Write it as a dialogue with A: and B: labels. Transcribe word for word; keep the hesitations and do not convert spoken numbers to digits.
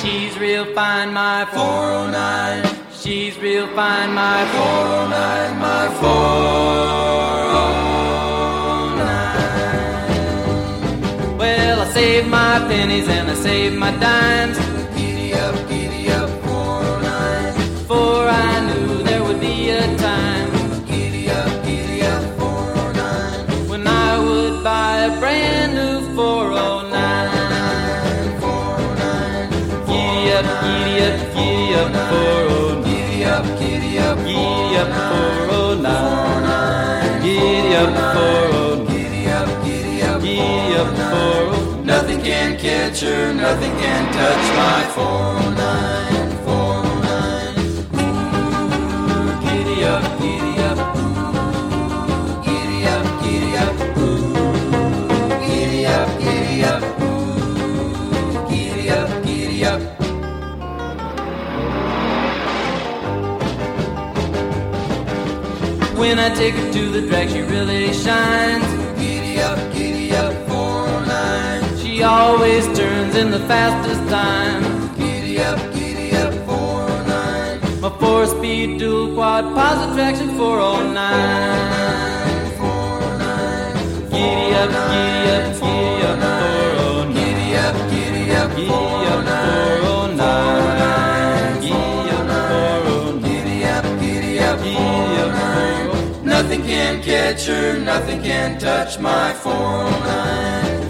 A: She's real fine, my four oh nine. She's real fine, my four oh nine, my four oh nine. Well, I saved my pennies and I saved my dimes. Giddy up, giddy up, four oh nine. For I knew there would be a time. Giddy up, giddy up, four oh nine. When I would buy a brand new four oh nine. four oh nine. Giddy up, giddy up, giddy up, four oh nine. Giddy up, giddy up, giddy up, four oh nine. Giddy up, four oh nine. Giddy up, giddy up, giddy up, four oh nine. Nothing can catch her, nothing can touch my four oh nine, four oh nine. Ooh, giddy up, giddy up, ooh, giddy up, giddy up, ooh, giddy up, giddy up, ooh, giddy up, giddy up. When I take her to the drag, she really shines. Giddy up, giddy up, four oh nine. She always turns in the fastest time. Giddy up, giddy up, four oh nine. My four-speed dual quad positive traction four oh nine. four oh nine. Giddy up, giddy up, giddy up, four oh nine. Giddy up, giddy up, giddy up, four oh nine. Giddy up, four oh nine. Giddy up, giddy up, giddy up, four oh nine. Nothing can catch her, nothing can touch my four oh nine.